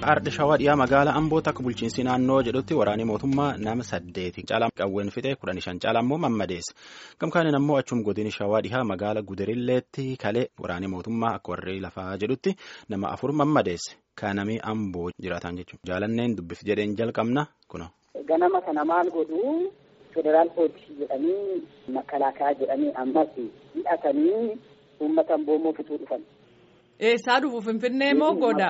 Ardi Shawaa dhiyaa magaalaa Amboo takka bulchiinsi naannoo jedhutti waraanni mootummaa nama 8 caalaa qawween fixee 15 caalaa immoo mammadeesse. Gamkaaniin ammoo achum godini Shawaa dhiyaa magaalaa Gudarilleetti kalee waraanni mootummaa akka warri lafaa jedhutti nama 4 mammadeesse. Kanami Amboo jiraatan jechuudha. Jaalanneen dubbif jedheen jalqabna kuno. Ganama kana maal godhu federaal poolisii jedhanii makalaakaa jedhanii ammas hidhatanii uummata Amboo fixuu dhufan. Eessaa dhufu Finfinnee moo Goda?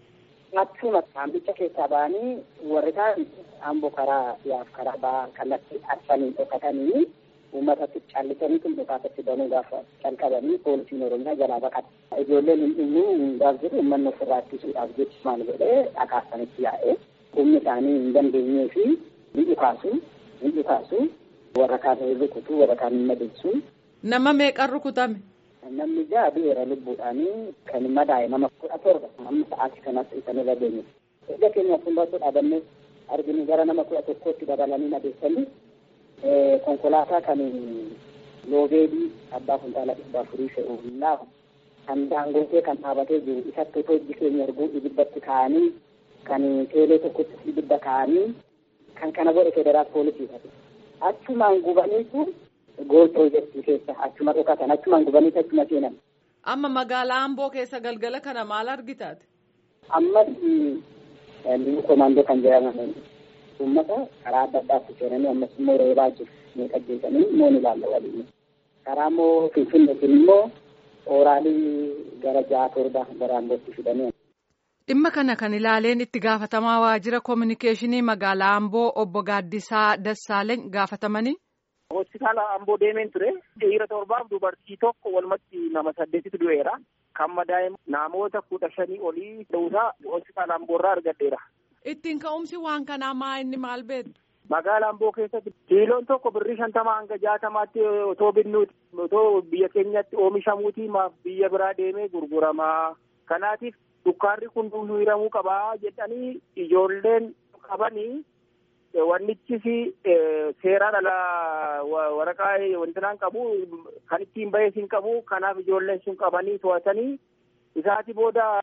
Achuma saambicha keessaa ba'anii warri kaan Amboo karaa dhiyaaf karaa ba'aa kallattii arfanii dhokatanii uummatatti callisanii dhokatatti banuu gaafa calqabanii poolisiin Oromiyaa jalaa baqata. Ijoolleen hundaaf jedhu uummanni ofirraa ittisuudhaaf jecha maal godhee dhakaasanitti yaa'ee humni isaanii hin dandeenyee fi ni dhukaasu warra kaan rukutu warra kaan hin madeessu. Nama meeqan rukutame? Namni ja'a du'eera lubbuudhaanii kan madaa'e nama 17 amma sa'aatii kanatti isanirra deemu. Erga keenyaaf hundaatu dhaabannee arginu gara nama 11tti dabalanii madeessanii konkolaataa kan loobeedii abbaa kuntaala 400 fe'uudhaaf kan daangotee kan dhaabatee jiru isatti otoo ijji keenya arguu ibiddatti kaa'anii kan teelee tokkotti ibidda kaa'anii kan kana godhe federaal poolisiidha. Achumaan gubaniitu gooltoo jechuun keessa achuma dhokatan achumaan gubanii achuma seenan. Amma magaalaa Amboo keessa galgala kana maal argitaate? Ammas komaandoo kan jedhaman uummata karaa adda addaatti seenanii ammas immoo reebaa jiru ni qajjeesanii immoo ni ilaalla waliin. Karaa immoo Finfinneetiin immoo ooraalii gara 6-7 gara Ambootti fidanii. Dhimma kana kan ilaaleen itti gaafatamaa waajjira koominikeeshinii magaalaa Amboo obbo Gaaddisaa Dassaaleny gaafatamanii. Hospitaala Amboo deemeen ture. Dhiira 7 dubartii 1 walumatti nama 8tu du'eera. Kan madaa'e namoota 15 olii ta'uusaa hospitaala Amboorraa argadheera. Ittiin ka'umsi waan kanaa inni maal beektu? Magaalaa Amboo keessatti kiiloon tokko birrii 50 hanga 60tti otoo binnuuti otoo biyya keenyatti oomishamuuti maaf biyya biraa deemee gurguramaa. Kanaatiif sukkaarri kun hiramuu qabaa jedhanii ijoolleen qabanii. Wannichis seeraan alaa waraqaa wantinaan qabu kan ittiin bahees hin qabu kanaaf ijoolleen sun qabanii to'atanii isaati booda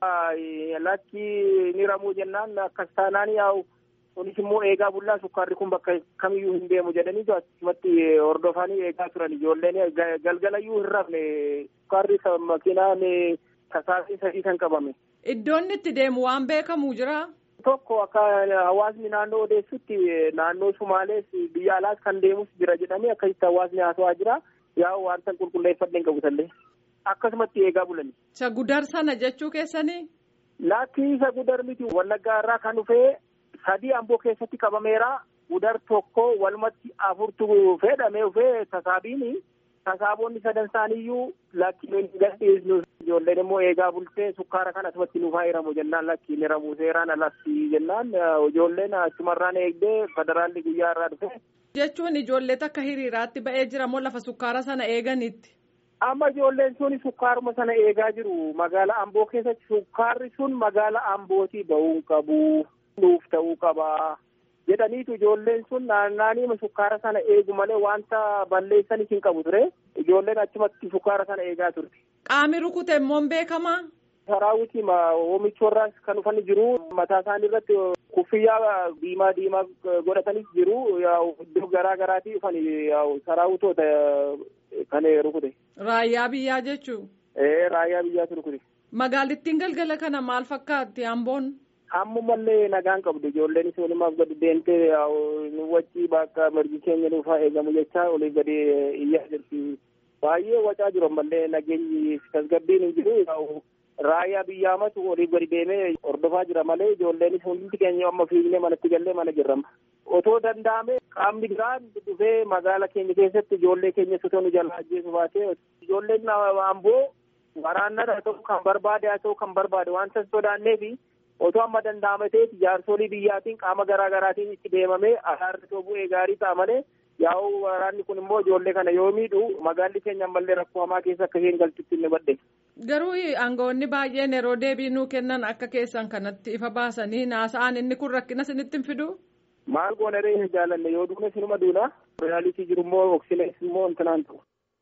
lakki ni ramuu jennaan akkas taanaan yaa'u kunis immoo eegaa bullaa sukkaarri kun bakka kamiyyuu hin deemu jedhanii achumatti hordofanii eegaa turan ijoolleen galgalayyuu hin rafne sukkaarri makiinaan tasaasii 3 kan qabame. Iddoon itti deemu waan beekamu jira? Tokko akka hawaasni naannoo odeessutti naannoo Sumaalees biyya alaas kan deemus jira jedhamee akkasitti hawaasni haasawaa jira. Yaa'u wanta qulqulleeffadheen qabutallee akkasumatti eegaa bulani. Isa Gudar sana jechuu keessanii? Lakki isa Gudar miti Wallaggaa irraa kan dhufee 3 Amboo keessatti qabameera. Gudar tokko walumatti 4tu fedhamee dhufee tasaabiini. Tasaaboonni 3 isaaniiyyuu lakkiin gadhiisnu ijoolleen immoo eegaa bultee sukkaara kan asumatti nuuf hiramu jennaan lakkiin hiramuu seeraan alatti jennaan ijoolleen achumarraan eegdee federaalli guyyaa irraa dhufe. Jechuun ijoollee akka hiriiraatti ba'ee jira moo lafa sukkaara sana eeganitti? Amma ijoolleen sun sukkaaruma sana eegaa jiru magaalaa Amboo keessatti sukkaarri sun magaalaa Ambootii ba'uu qabu nuuf ta'uu qaba. Jedhaniitu ijoolleen sun naannanii sukkaara sana eegu malee wanta balleessanis hin qabu ture. Ijoolleen achumatti sukkaara sana eegaa turte. Qaami rukute immoo beekamaa? Saraawwitii oomichoorraas kan dhufanii jiru. Mataa isaanii irratti kuffiyyaa diimaa godhatanis jiru. Iddoo garaa garaatii dhufanii saraawwitoota kan rukute. Raayyaa biyyaa jechuu? Raayyaa biyyaatu rukute. Magaalittiin galgala kana maal fakkaatti Amboon? Ammumallee nagaan qabdu ijoolleen isinumaaf gadi deemtee wachii bakka mirgi keenya nuuf haa eegamu jechaa olii gadi iyyaa jirti. Baay'ee wacaa jiru ammallee nageenyi tasgabbiin hin jiru. Raayyaa biyyaamatu olii gadi deemee hordofaa jira malee ijoolleen hundi keenya amma fiignee manatti gallee mana jirrama. Otoo danda'ame qaamni biraan dhufee magaala keenya keessatti ijoollee keenya sotoo nu jalaa ajjeesu baatee ijoolleen Amboo waraannaa haa ta'u kan barbaade wanta sodaanneefi. Otoo amma danda'ameteeti jaarsolii biyyaatiin qaama garaa garaatiin itti deemamee araarri bu'ee gaarii ta'a malee yaa'u waraanni kun immoo ijoollee kana yoo miidhu magaalli keenya ammallee rakkoo hamaa keessa akka isheen galtutti inni badde. Garuu aangawoonni baay'een yeroo deebii nuu kennan akka keessan kanatti ifa baasanii naasa'an inni kun rakkina isinitti hin fidu? Maal goonaree jaalanne yoo duune sinuma duuna reyaalitii jiru immoo oksinees immoo intinaan ta'u.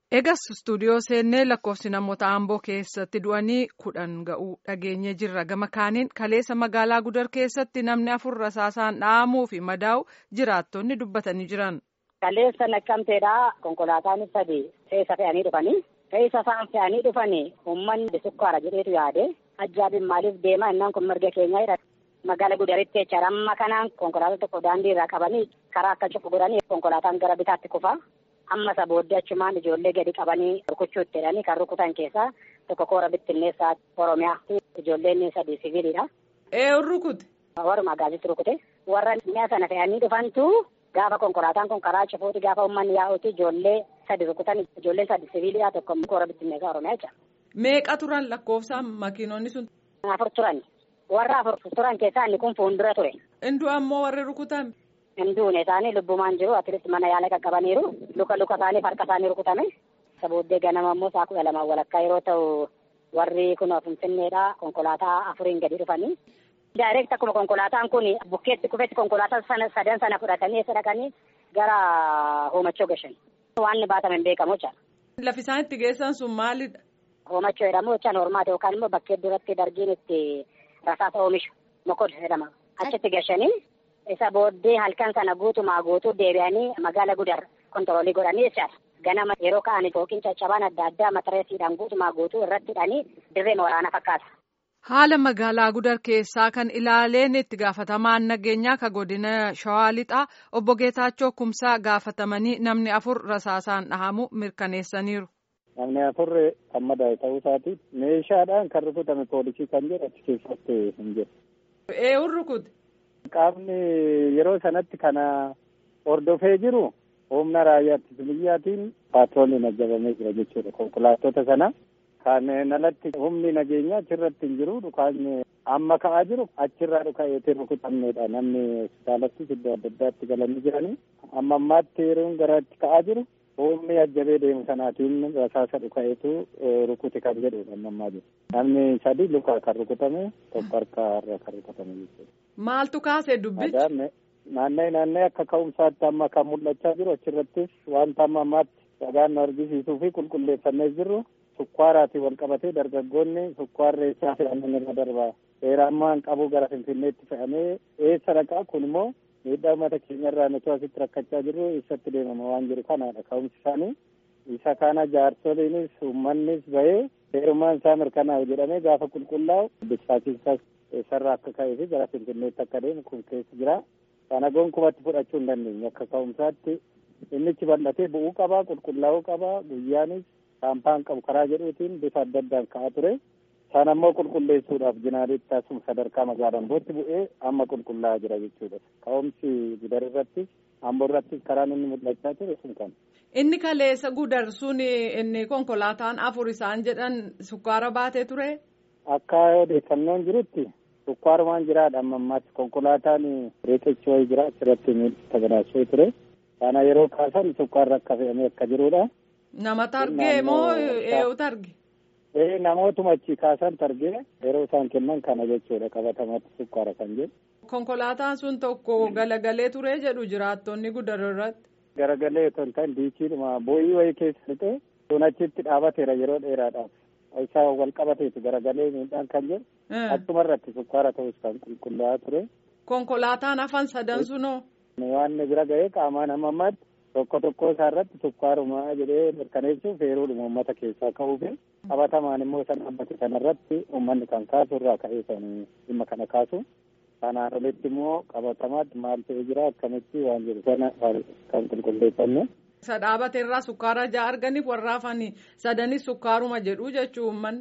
Eegas istuudiyoo seennee lakkoofsi namoota Amboo keessatti du'anii 10 ga'uu dhageenye jirra. Gama kaaniin kaleessa magaalaa Gudar keessatti namni 4 rasaasaan dhahamuu fi madaa'u jiraattonni dubbatanii jiran. Kaleessa Naqqamteedhaa konkolaataan 3 fe'isa fe'anii dhufanii. Fe'isa isaan fe'anii dhufanii uummanni sukkaara jedheetu yaade. Ajjaabiin maaliif deema innaan kun mirga keenya jedha. Magaalaa Gudaritti jecha ramma kanaan konkolaataa tokko daandii irraa qabanii karaa akka cufu godhanii konkolaataan gara bitaatti kufa. Amma isa booddee achumaan ijoollee gadi qabanii rukuchuutti jedhanii kan rukutan keessaa tokko koora bittinneessaa Oromiyaa ijoolleen 3 siviilidha. Rukute? Warra gaazexii rukute. Warra mi'a sana fe'anii dhufantu gaafa konkolaataan kun karaa cufuuti gaafa uummanni yaa'uuti ijoollee 3 rukutan ijoolleen 3 siviilidha tokko koora bittinneessaa Oromiyaa jecha. Meeqa turan lakkoofsaan makiinonni sun? 4 turan. Warra 4 turan keessaa inni kun fuuldura ture. Induu ammoo warri rukutan? Hinduun isaanii lubbumaan jiru atileetti mana yaala qaqqabaniiru luka isaanii harka isaanii rukutame isa booddee ganama immoo sa'a 12 walakkaa yeroo ta'u warri kun Finfinneedhaa konkolaataa 4 gadi dhufanii daayireekt akkuma konkolaataan kun bukkeetti kufetti konkolaataa sadan sana fudhatanii eessa dhaqanii gara Hoomachoo gashan waan baatame hin beekamu jecha. Lafi isaan itti geessan sun maalidha? Hoomachoo jedhamu jecha normaati yookaan immoo bakkee duratti dargiin itti rasaasa oomishu Mokod jedhama achitti gashanii. Isa booddee halkan sana guutuu deebi'anii magaalaa Gudar kontiroolii godhanii jechaadha. Ganama yeroo ka'anii fooqiin caccabaan adda addaa matareessiidhaan guutuu irratti hidhanii dirree waraanaa fakkaata. Haala magaalaa Gudar keessaa kan ilaaleen itti gaafatamaan nageenyaa ka godina Shawaa Lixaa obbo Geetaachoo Kumsaa gaafatamanii namni 4 rasaasaan dhahamu mirkaneessaniiru. Namni 4 kan madaa'e ta'uu isaati meeshaadhaan kan rukutame poolisii kan jedhu achi keessatti hin jiru. Eenyuun rukute? Qaamni yeroo sanatti kana hordofee jiru humna raayyaa ittisa biyyaatiin paatrooliin ajjabamee jira jechuudha. Konkolaattota sana kan alatti humni nageenyaa achirratti hin jiru dhukaasni amma ka'aa jiru achirraa dhuka'eetii rukutamneedha. Namni hospitaalatti iddoo adda addaatti galanii jiranii amma ammaatti yeroon gara itti ka'aa jiru humni ajjabee deemu sanaatiin rasaasa dhuka'eetu rukute kan jedhudha amma ammaa jiru. Namni 3 luka kan rukutame tokko harkarra kan rukutame jechuudha. Maaltu kaasee dubbichi? Naannee akka ka'umsaatti amma kan mul'achaa jiru achirrattis wanta amma ammaatti dhagaan nu argisiisuu fi qulqulleeffannee jirru sukkaaraatiin wal qabatee dargaggoonni sukkaarra isaa fe'amanii irra darbaa dheerummaan qabu gara Finfinneetti fe'amee eessa dhaqaa kun immoo miidhaa uummata keenyarraa nuti asitti rakkachaa jirru eessatti deemama waan jiru kanaadha ka'umsi isaanii isa kana jaarsoliinis uummannis bahee dheerummaan isaa mirkanaa'u jedhamee gaafa qulqullaa'u bisaatiisaas eessarraa akka ka'ee fi gara Finfinneetti akka deemu kun keessa jira. Kana gonkumatti fudhachuu hin dandeenye akka ka'umsaatti innichi bal'atee bu'uu qaba qulqullaa'uu qaba guyyaanis kaampaan qabu karaa jedhuutiin bifa adda addaan ka'aa ture. Sana ammoo qulqulleessuudhaaf jinaalitti taasisuun sadarkaa magaalaa Ambootti bu'ee amma qulqullaa'aa jira jechuudha. Ka'umsi Gudar irrattis Amboo irrattis karaan inni mul'achaa ture sun kana. Inni kaleessa Gudar sun inni konkolaataan 4 isaan jedhan sukkaara baatee ture? Akka odeeffannoon jirutti sukkaarumaan jiraadha amma ammaatti konkolaataan reeqechi wayii jira achirratti tagaraasoo ture. Kana yeroo kaasan sukkaarra akka fe'amee akka jirudha. Nama targee moo eenyu targe? Namootuma achi kaasan targee yeroo isaan kennan kana jechuudha qabatamatti sukkaara kan jedhu. Konkolaataan sun tokko galagalee ture jedhu jiraattonni Gudar irratti. Garagalee otoo hin ta'in diikiidhuma boo'ii wayii keessa lixee sun achitti dhaabateera yeroo dheeraadhaaf. Isaa wal qabateetu garagalee miidhaan kan jedhu achuma irratti sukkaara ta'us kan qulqullaa'aa ture. Konkolaataan hafan sadan sunoo? Waan bira ga'ee qaamaan amma ammaatti tokko isaa irratti sukkaarumaa jedhee mirkaneessuuf heeruudhuma uummata keessaa ka'uufi qabatamaan immoo san dhaabbate sanarratti uummanni kan kaasu irraa ka'ee san dhimma kana kaasu. Kanaan olitti immoo qabatamaatti maal ta'ee jira akkamitti waan jedhu sana kan qulqulleeffanne. Isa dhaabate irraa sukkaara 6 arganiif warra hafanii sadanis sukkaaruma jedhu jechuu uummanni.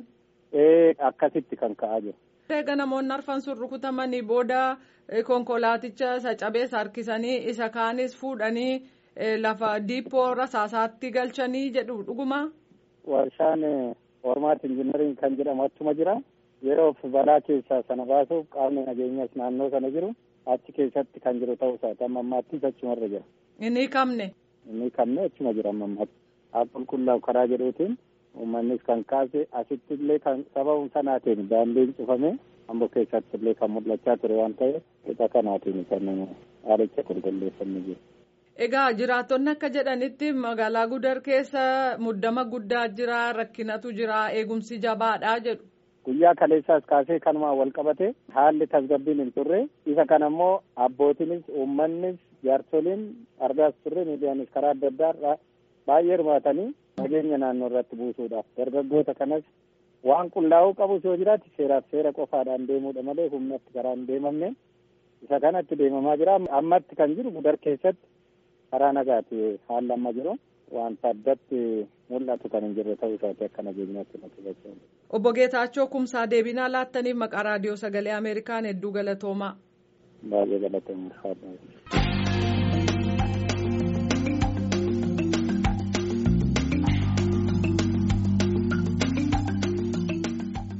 Akkasitti kan ka'aa jiru. Egaa namoonni arfan sun rukutamanii booda konkolaaticha isa cabees harkisanii isa kaanis fuudhanii lafa diippoo rasaasaatti galchanii jedhu dhuguma. Warshaan Ormaat Injinariin kan jedhamu achuma jira. Yeroof balaa keessaa sana baasuuf qaamni nageenyas naannoo sana jiru achi keessatti kan jiru ta'uu isaati amma ammaattis achumarra jira. Inni kamne? Inni kamne achuma jira amma ammaatti. Haa qulqullaa'u karaa jedhuutiin uummannis kan kaase asitti illee kan sababa sanaatiin daandiin cufame Amboo keessatti illee kan mul'achaa ture waan ta'eef qixa kanaatiin kan haalicha qulqulleeffannee jiru. Egaa jiraattonni akka jedhanitti magaalaa Gudar keessa muddama guddaa jira, rakkinatu jira, eegumsi jabaadha jedhu. Guyyaa kaleessaas kaasee kanumaan wal qabate haalli tasgabbiin hin turre. Isa kana immoo abbootiinis uummannis jaarsoliin argaas turre miidiyaanis karaa adda addaa baay'ee hirmaatanii nageenya naannoo irratti buusuudhaaf dargaggoota kanas waan qullaa'uu qabu yoo jiraate seeraaf seera qofaadhaan deemuudha malee humnatti karaa hin deemamne. Isa kanatti deemamaa jira. Ammatti kan jiru Gudar keessatti karaa nagaati haalli amma jiru wanta addatti mul'atu kan hin jirre ta'uu isaati akka nageenyaatti natti fakkaata. Obbo Geetaachoo Kumsaa deebinaa laattaniif maqaa raadiyoo sagalee Ameerikaan hedduu galatoomaa. Baay'ee galatoomaa.